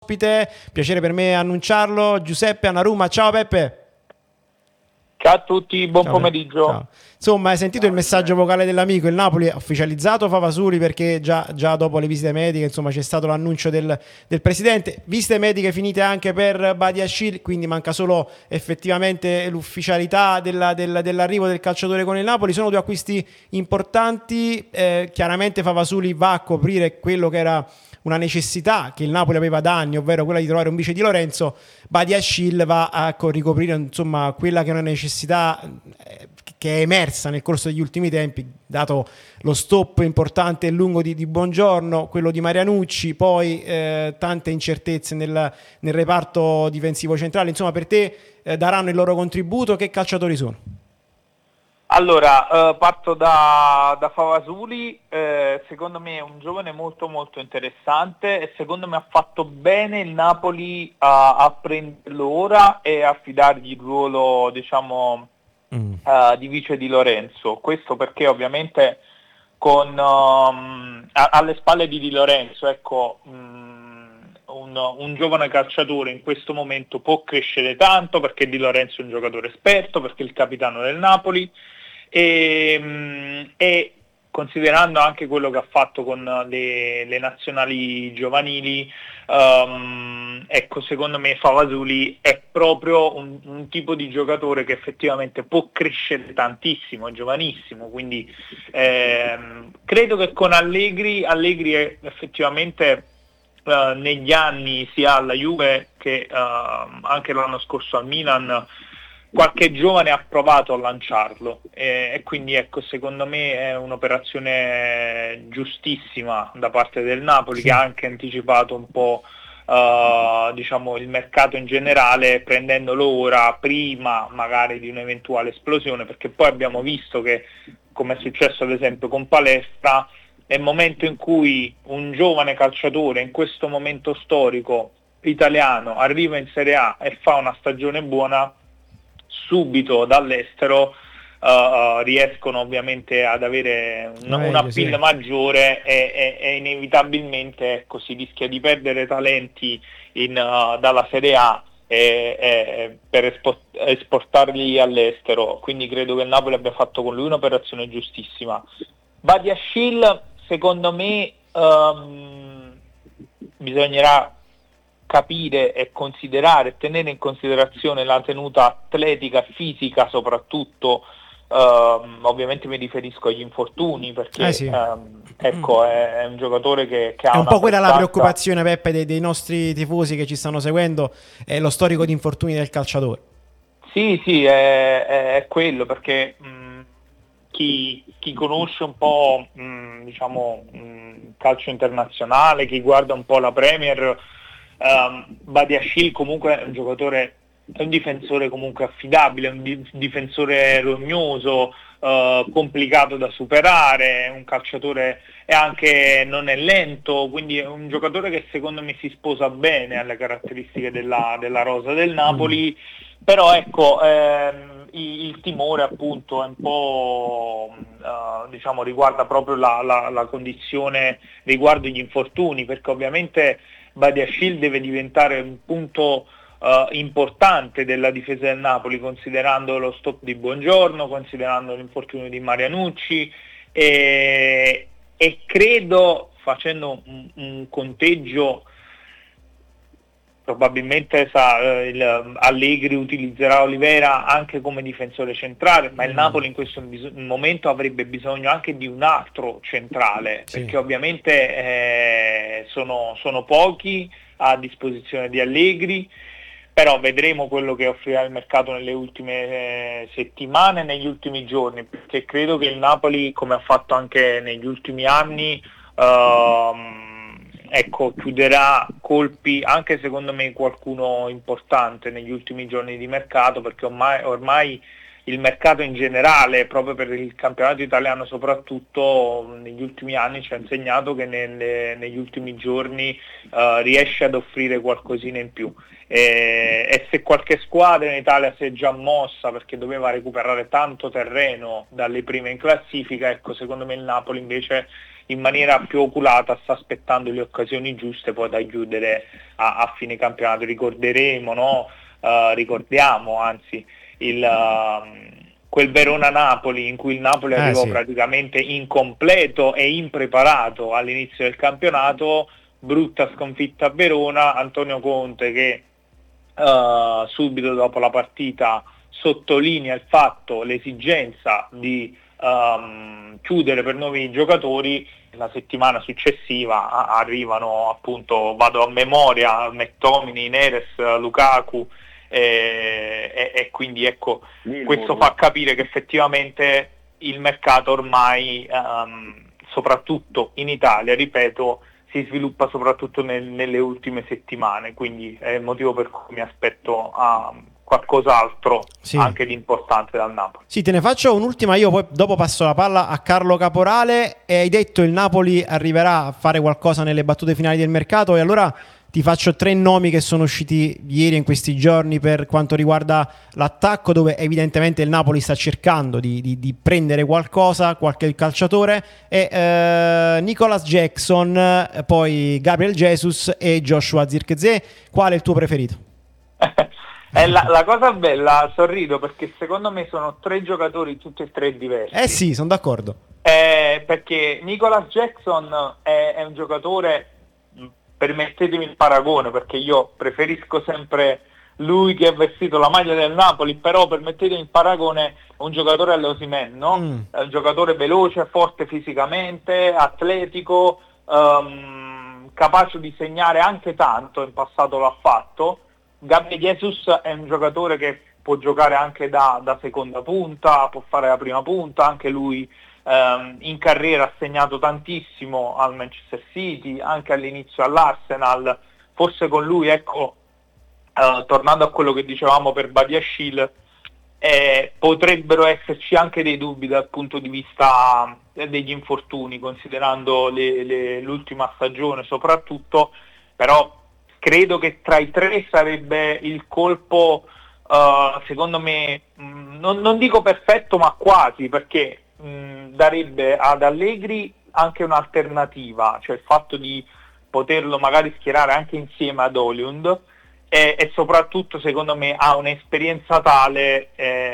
ospite, piacere per me annunciarlo, Giuseppe Annaruma. Ciao Peppe. Ciao a tutti, buon pomeriggio. Ciao. Insomma, hai sentito il messaggio vocale dell'amico? Il Napoli ha ufficializzato Favasuli perché già dopo le visite mediche, insomma, c'è stato l'annuncio del presidente. Visite mediche finite anche per Badiashile, quindi manca solo effettivamente l'ufficialità dell'arrivo del calciatore con il Napoli. Sono due acquisti importanti. Chiaramente Favasuli va a coprire quello che era una necessità che il Napoli aveva da anni, ovvero quella di trovare un vice di Lorenzo. Badiashile va a ricoprire, insomma, quella che è una necessità che è emersa nel corso degli ultimi tempi, dato lo stop importante e lungo di Buongiorno, quello di Marianucci, poi tante incertezze nel reparto difensivo centrale. Insomma, per te daranno il loro contributo. Che calciatori sono? Allora, parto da Favasuli. Secondo me è un giovane molto molto interessante e secondo me ha fatto bene il Napoli a prenderlo ora e affidargli il ruolo, diciamo, di vice di Lorenzo. Questo perché ovviamente alle spalle di Di Lorenzo, ecco, un giovane calciatore in questo momento può crescere tanto, perché Di Lorenzo è un giocatore esperto, perché è il capitano del Napoli, e considerando anche quello che ha fatto con le nazionali giovanili, ecco, secondo me Favasuli è proprio un tipo di giocatore che effettivamente può crescere tantissimo, è giovanissimo, quindi credo che con Allegri è effettivamente negli anni, sia alla Juve che anche l'anno scorso al Milan, qualche giovane ha provato a lanciarlo, e quindi ecco, secondo me è un'operazione giustissima da parte del Napoli, che ha anche anticipato un po' diciamo il mercato in generale, prendendolo ora prima magari di un'eventuale esplosione, perché poi abbiamo visto che, come è successo ad esempio con Palestra, nel momento in cui un giovane calciatore in questo momento storico italiano arriva in Serie A e fa una stagione buona, subito dall'estero riescono ovviamente ad avere un appeal maggiore, e inevitabilmente, ecco, si rischia di perdere talenti dalla Serie A per esportarli all'estero. Quindi credo che il Napoli abbia fatto con lui un'operazione giustissima. Badiashile, secondo me, bisognerà capire e considerare, tenere in considerazione la tenuta atletica, fisica soprattutto. Ovviamente mi riferisco agli infortuni, perché ecco, è un giocatore che ha è un una po' quella prestanza... la preoccupazione, Peppe, dei nostri tifosi che ci stanno seguendo, è lo storico di infortuni del calciatore. Sì, è quello, perché chi conosce un po' diciamo calcio internazionale, chi guarda un po' la Premier, Badiashile comunque è un giocatore, è un difensore comunque affidabile, è un difensore rognoso, complicato da superare, un calciatore, e anche non è lento, quindi è un giocatore che secondo me si sposa bene alle caratteristiche della rosa del Napoli. Però ecco, il timore appunto è un po' diciamo riguarda proprio la condizione riguardo gli infortuni, perché ovviamente Badiashile deve diventare un punto importante della difesa del Napoli, considerando lo stop di Buongiorno, considerando l'infortunio di Marianucci, e credo, facendo un conteggio, probabilmente Allegri utilizzerà Olivera anche come difensore centrale, ma il Napoli in questo momento avrebbe bisogno anche di un altro centrale, perché ovviamente sono pochi a disposizione di Allegri. Però vedremo quello che offrirà il mercato nelle ultime settimane, negli ultimi giorni, perché credo che il Napoli, come ha fatto anche negli ultimi anni, ecco, chiuderà colpi, anche secondo me qualcuno importante negli ultimi giorni di mercato, perché ormai il mercato in generale, proprio per il campionato italiano soprattutto, negli ultimi anni ci ha insegnato che negli ultimi giorni riesce ad offrire qualcosina in più. E se qualche squadra in Italia si è già mossa perché doveva recuperare tanto terreno dalle prime in classifica, ecco, secondo me il Napoli invece in maniera più oculata sta aspettando le occasioni giuste poi da chiudere a fine campionato. Ricorderemo, no? Ricordiamo anzi quel Verona-Napoli in cui il Napoli arrivò praticamente incompleto e impreparato all'inizio del campionato, brutta sconfitta a Verona, Antonio Conte che subito dopo la partita sottolinea l'esigenza di chiudere per nuovi giocatori. La settimana successiva arrivano, appunto, vado a memoria, McTominay, Neres, Lukaku, e quindi ecco, questo fa capire che effettivamente il mercato ormai, soprattutto in Italia, ripeto, si sviluppa soprattutto nelle ultime settimane, quindi è il motivo per cui mi aspetto qualcos'altro anche di importante dal Napoli. Sì, te ne faccio un'ultima io, poi dopo passo la palla a Carlo Caporale. E hai detto il Napoli arriverà a fare qualcosa nelle battute finali del mercato, e allora ti faccio 3 nomi che sono usciti ieri in questi giorni per quanto riguarda l'attacco, dove evidentemente il Napoli sta cercando di prendere qualche calciatore, e Nicolas Jackson, poi Gabriel Jesus e Joshua Zirkzee. Qual è il tuo preferito? La cosa bella, sorrido perché secondo me sono 3 giocatori tutti e 3 diversi. Sì, sono d'accordo. Perché Nicolas Jackson è un giocatore, permettetemi il paragone perché io preferisco sempre lui che ha vestito la maglia del Napoli, però permettetemi il paragone, un giocatore all'Osimhen, no? È un giocatore veloce, forte fisicamente, atletico, capace di segnare anche tanto, in passato l'ha fatto. Gabriel Jesus è un giocatore che può giocare anche da seconda punta, può fare la prima punta, anche lui in carriera ha segnato tantissimo al Manchester City, anche all'inizio all'Arsenal. Forse con lui, ecco, tornando a quello che dicevamo per Badiashile, potrebbero esserci anche dei dubbi dal punto di vista degli infortuni, considerando l'ultima stagione soprattutto, però credo che tra i 3 sarebbe il colpo, secondo me, non dico perfetto, ma quasi, perché darebbe ad Allegri anche un'alternativa, cioè il fatto di poterlo magari schierare anche insieme ad Højlund, e soprattutto secondo me ha un'esperienza tale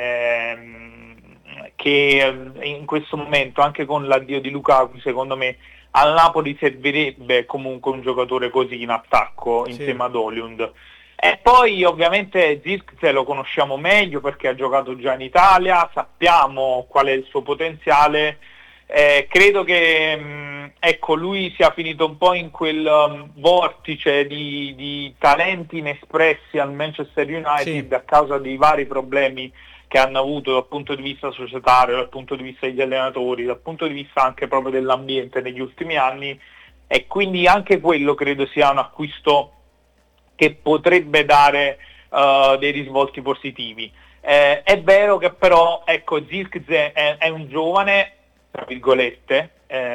che in questo momento, anche con l'addio di Lukaku, secondo me al Napoli servirebbe comunque un giocatore così in attacco insieme ad Højlund. E poi ovviamente Zirkzee lo conosciamo meglio perché ha giocato già in Italia, sappiamo qual è il suo potenziale. Credo che ecco, lui sia finito un po' in quel vortice di talenti inespressi al Manchester United a causa dei vari problemi che hanno avuto dal punto di vista societario, dal punto di vista degli allenatori, dal punto di vista anche proprio dell'ambiente negli ultimi anni, e quindi anche quello credo sia un acquisto che potrebbe dare dei risvolti positivi. È vero che però, ecco, Zirkzee è un giovane, tra virgolette,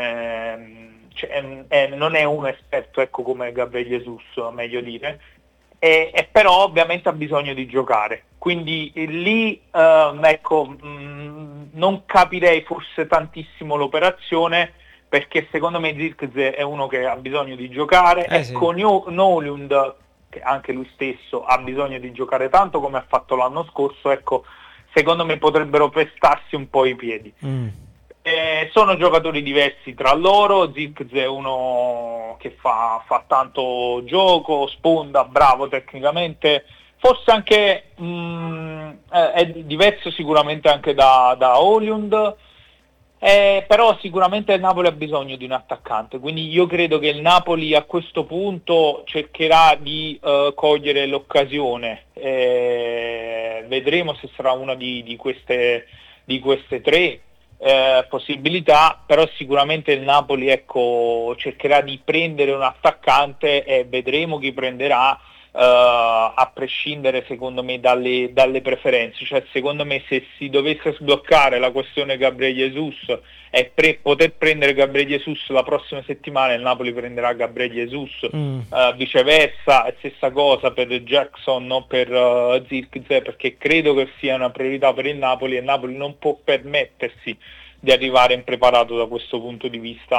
non è un esperto, ecco, come Gabriel Jesus, meglio dire, e però ovviamente ha bisogno di giocare, quindi lì ecco, non capirei forse tantissimo l'operazione, perché secondo me Zirkzee è uno che ha bisogno di giocare, e con Højlund, che anche lui stesso ha bisogno di giocare tanto come ha fatto l'anno scorso, ecco, secondo me potrebbero pestarsi un po' i piedi. Sono giocatori diversi tra loro. Zirkzee è uno che fa tanto gioco, sponda, bravo tecnicamente, forse anche è diverso sicuramente anche da Højlund, però sicuramente il Napoli ha bisogno di un attaccante, quindi io credo che il Napoli a questo punto cercherà di cogliere l'occasione, vedremo se sarà una di queste 3 possibilità, però sicuramente il Napoli, ecco, cercherà di prendere un attaccante e vedremo chi prenderà, a prescindere secondo me dalle preferenze. Cioè, secondo me, se si dovesse sbloccare la questione Gabriel Jesus e poter prendere Gabriel Jesus la prossima settimana, il Napoli prenderà Gabriel Jesus, viceversa, stessa cosa per Jackson, non per Zirkzee, perché credo che sia una priorità per il Napoli, e il Napoli non può permettersi di arrivare impreparato da questo punto di vista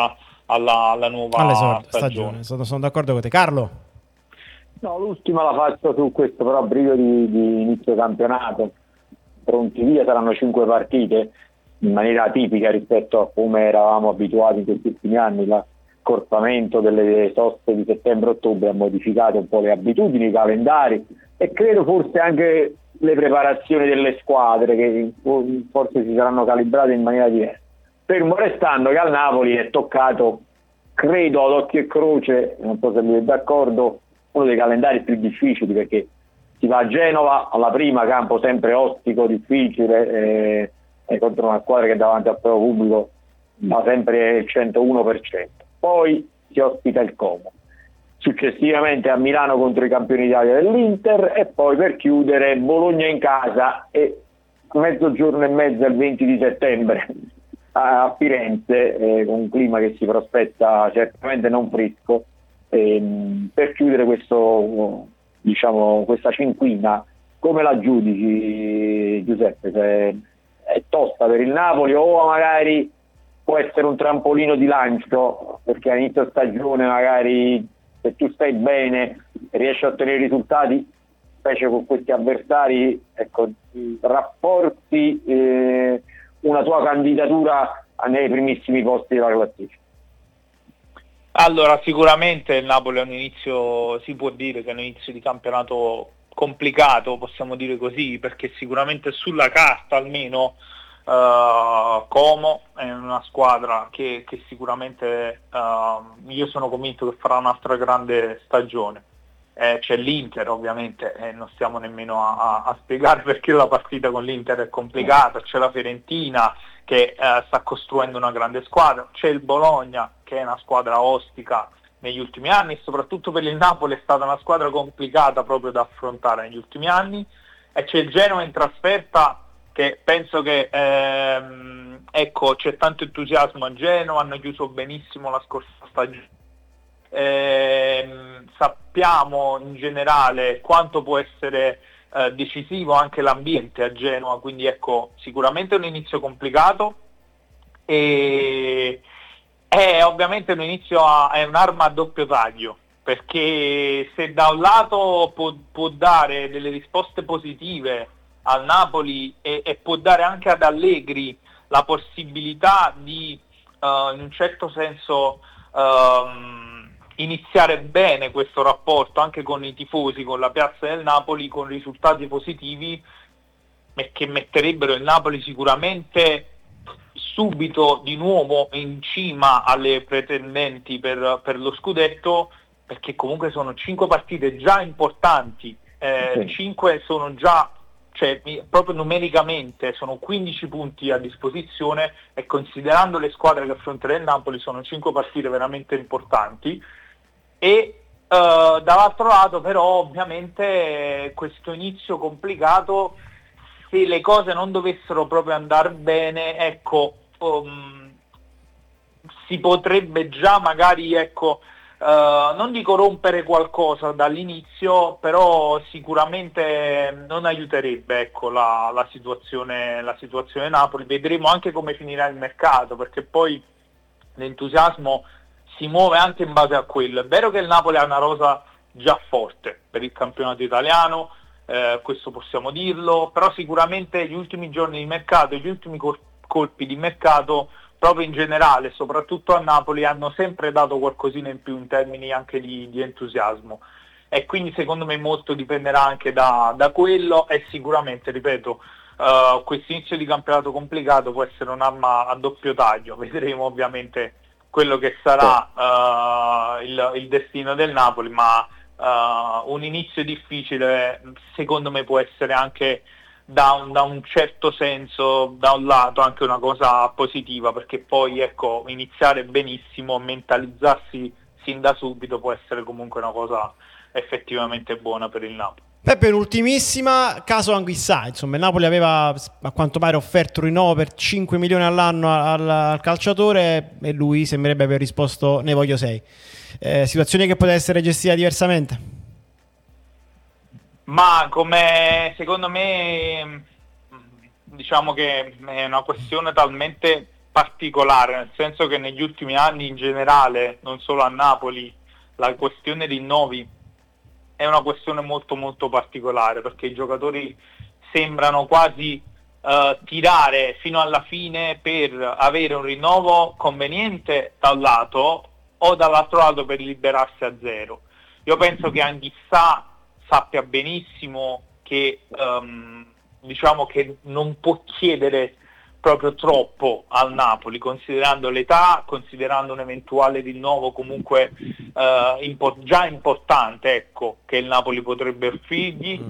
alla nuova stagione. Sono d'accordo con te. Carlo? No, l'ultima la faccio su questo però brivido di inizio campionato. Pronti via, saranno 5 partite, in maniera tipica rispetto a come eravamo abituati in questi ultimi anni. L'accorpamento delle soste di settembre-ottobre ha modificato un po' le abitudini, i calendari e credo forse anche le preparazioni delle squadre che forse si saranno calibrate in maniera diversa. Fermo restando che al Napoli è toccato, credo ad occhio e croce, non so se lui è d'accordo, uno dei calendari più difficili, perché si va a Genova alla prima, campo sempre ostico, difficile, contro una squadra che davanti al proprio pubblico va sempre il 101%. Poi si ospita il Como, successivamente a Milano contro i campioni d'Italia dell'Inter e poi per chiudere Bologna in casa e mezzogiorno e mezzo il 20 di settembre a Firenze, con un clima che si prospetta certamente non fresco, per chiudere questa cinquina. Come la giudici, Giuseppe? Se è tosta per il Napoli o magari può essere un trampolino di lancio, perché all'inizio stagione magari se tu stai bene e riesci a ottenere risultati, specie con questi avversari, ecco, rafforzi una tua candidatura nei primissimi posti della classifica. Allora, sicuramente il Napoli è un inizio, si può dire che è un inizio di campionato complicato, possiamo dire così, perché sicuramente sulla carta almeno Como è una squadra che sicuramente io sono convinto che farà un'altra grande stagione. C'è l'Inter ovviamente, non stiamo nemmeno a spiegare perché la partita con l'Inter è complicata, c'è la Fiorentina che sta costruendo una grande squadra, c'è il Bologna che è una squadra ostica negli ultimi anni e soprattutto per il Napoli è stata una squadra complicata proprio da affrontare negli ultimi anni, e c'è il Genoa in trasferta che penso che ecco, c'è tanto entusiasmo a Genova, hanno chiuso benissimo la scorsa stagione. Sappiamo in generale quanto può essere decisivo anche l'ambiente a Genova, quindi ecco, sicuramente è un inizio complicato e è ovviamente un inizio è un'arma a doppio taglio, perché se da un lato può dare delle risposte positive al Napoli e può dare anche ad Allegri la possibilità di in un certo senso iniziare bene questo rapporto anche con i tifosi, con la piazza del Napoli, con risultati positivi che metterebbero il Napoli sicuramente subito di nuovo in cima alle pretendenti per lo scudetto, perché comunque sono 5 partite già importanti, 5 sono già, cioè proprio numericamente sono 15 punti a disposizione e considerando le squadre che affronterà il Napoli sono 5 partite veramente importanti. E dall'altro lato però ovviamente questo inizio complicato, se le cose non dovessero proprio andare bene, ecco, si potrebbe già magari, ecco, non dico rompere qualcosa dall'inizio, però sicuramente non aiuterebbe, ecco, la situazione Napoli. Vedremo anche come finirà il mercato, perché poi l'entusiasmo si muove anche in base a quello. È vero che il Napoli ha una rosa già forte per il campionato italiano, questo possiamo dirlo, però sicuramente gli ultimi giorni di mercato, gli ultimi colpi di mercato, proprio in generale, soprattutto a Napoli, hanno sempre dato qualcosina in più in termini anche di entusiasmo. E quindi secondo me molto dipenderà anche da quello e sicuramente, ripeto, questo inizio di campionato complicato può essere un'arma a doppio taglio. Vedremo ovviamente quello che sarà il destino del Napoli, ma un inizio difficile secondo me può essere anche da un certo senso, da un lato, anche una cosa positiva, perché poi ecco, iniziare benissimo, mentalizzarsi sin da subito può essere comunque una cosa effettivamente buona per il Napoli. Peppe, un'ultimissima, caso Anguissà, insomma il Napoli aveva a quanto pare offerto rinnovo per 5 milioni all'anno al calciatore e lui sembrerebbe aver risposto ne voglio 6. Situazione che poteva essere gestita diversamente? Ma come secondo me diciamo che è una questione talmente particolare, nel senso che negli ultimi anni in generale, non solo a Napoli, la questione rinnovi è una questione molto molto particolare, perché i giocatori sembrano quasi tirare fino alla fine per avere un rinnovo conveniente da un lato, o dall'altro lato per liberarsi a zero. Io penso che Anghissà sappia benissimo che diciamo che non può chiedere proprio troppo al Napoli, considerando l'età, considerando un eventuale rinnovo comunque già importante, ecco, che il Napoli potrebbe offrirgli.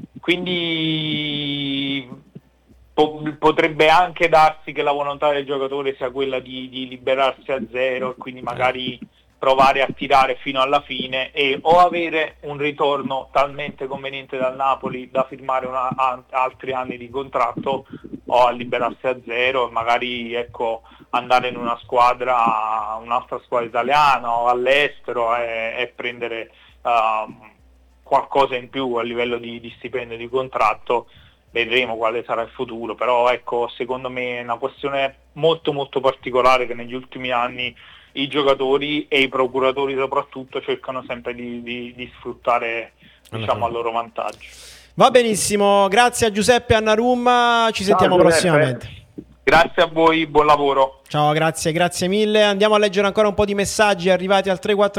Quindi potrebbe anche darsi che la volontà del giocatore sia quella di liberarsi a zero e quindi magari provare a tirare fino alla fine e o avere un ritorno talmente conveniente dal Napoli da firmare altri anni di contratto, o a liberarsi a zero e magari, ecco, andare in un'altra squadra italiana o all'estero e prendere qualcosa in più a livello di stipendio, di contratto. Vedremo quale sarà il futuro, però ecco, secondo me è una questione molto molto particolare che negli ultimi anni i giocatori e i procuratori soprattutto cercano sempre di sfruttare, diciamo, a loro vantaggio. Va benissimo, grazie a Giuseppe Annarum, ci sentiamo prossimamente. Grazie a voi, buon lavoro. Ciao, grazie mille. Andiamo a leggere ancora un po' di messaggi arrivati al 348